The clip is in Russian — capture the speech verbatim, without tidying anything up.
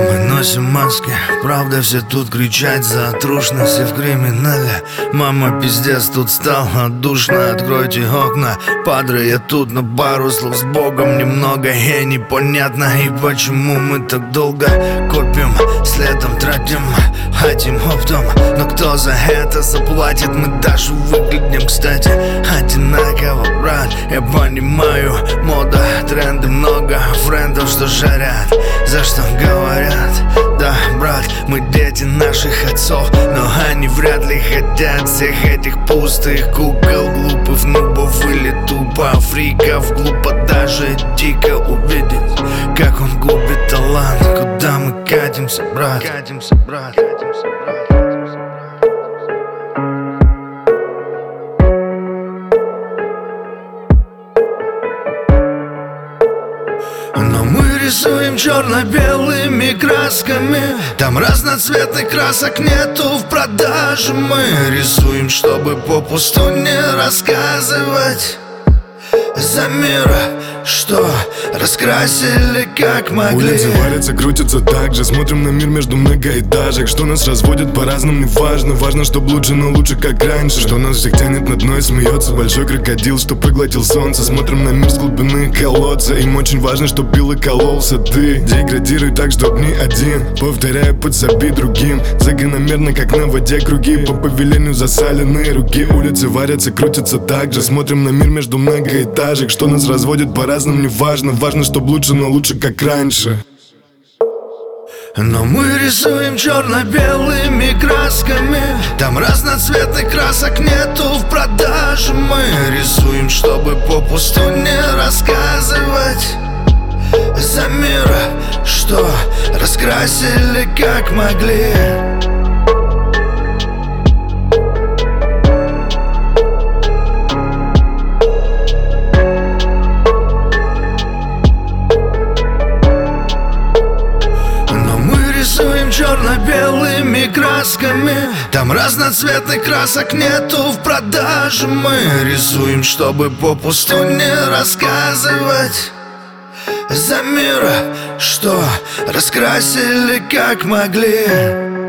Мы носим маски, правда все тут кричать за трушность, все в криминале. Мама, пиздец, тут стало душно, откройте окна. Падре, я тут на пару слов с Богом немного. И непонятно, и почему мы так долго копим, следом тратим, хотим оптом. Но кто за это заплатит, мы даже выглядим, кстати, одинаково, брат. Я понимаю, мода, тренды много, френдов, что жарят, за что говорят. Да, брат, мы дети наших отцов, но они вряд ли хотят всех этих пустых кукол, глупых нубов или тупо фриков. Глупо даже дико увидеть, как он губит талант. Куда мы катимся, брат? Катимся, брат, катимся, брат. Но мы рисуем черно-белыми красками, там разноцветных красок нету в продаже. Мы рисуем, чтобы попусту не рассказывать за мира, что раскрасили как могли. Улицы варятся, крутятся так же. Смотрим на мир между многоэтажек. Что нас разводит по-разному, не важно. Важно, чтоб лучше, но лучше как раньше. Что нас всех тянет на дно и смеется большой крокодил, что проглотил солнце. Смотрим на мир с глубины колодца. Им очень важно, чтоб пил и кололся ты. Деградируй так, чтоб не один. Повторяю, подсоби другим. Закономерно, как на воде круги. По повелению засаленные руки. Улицы варятся, крутятся так же. Смотрим на мир между многоэтажек. Что нас разводит по-разному, не важно. Важно, чтоб лучше, но лучше как раньше. Но мы рисуем черно-белыми красками, там разноцветных красок нету в продаже. Мы рисуем, чтобы попусту не рассказывать за мира, что раскрасили как могли. Рисуем черно-белыми красками, там разноцветных красок нету в продаже. Мы рисуем, чтобы попусту не рассказывать за мира, что раскрасили как могли.